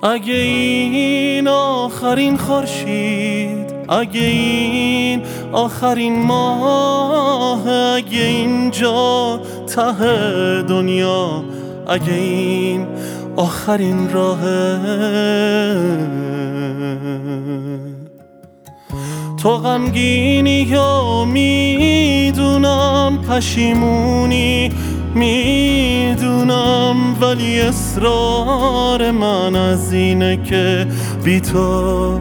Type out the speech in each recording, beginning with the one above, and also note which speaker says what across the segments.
Speaker 1: اگه این آخرین خورشید، اگه این آخرین ماه، اگه اینجا ته دنیا، اگه این آخرین راهه، تو غمگینی یا میدونم پشیمونی، میدونم ولی اصرار من از اینه که بی تو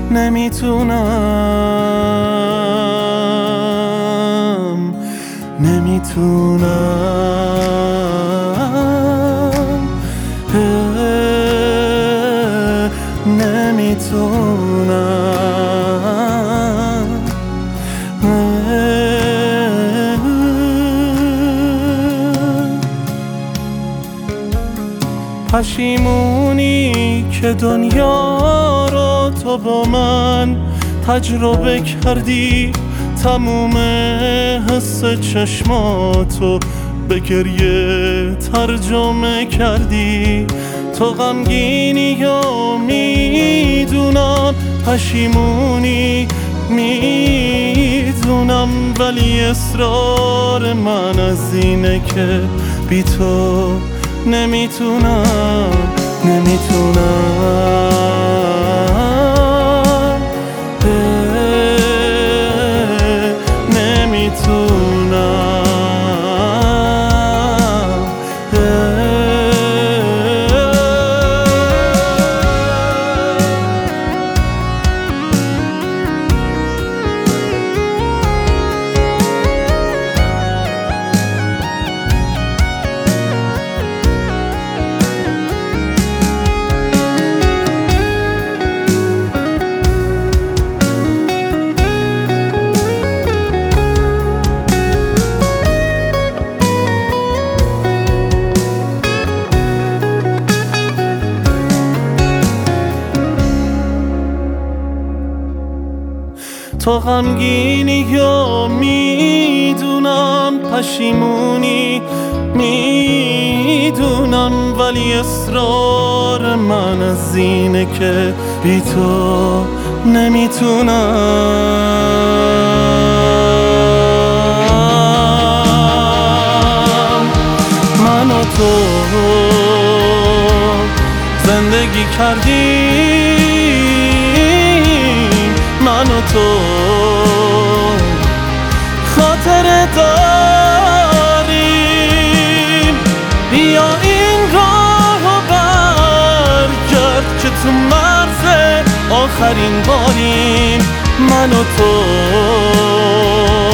Speaker 1: نمیتونم پشیمونی که دنیا رو تو با من تجربه کردی، تموم حس چشماتو به گریه ترجمه کردی. تو غمگینی یا میدونم پشیمونی، میدونم ولی اصرار من از اینه که بی تو نمیتونم تو غمگینی یا میدونم پشیمونی، میدونم ولی اصرار من از اینه که بی تو نمیتونم. من و تو زندگی کردیم، من و تو خاطره داریم، بیا این راهو برگرد که تو مرز آخرین باریم. من و تو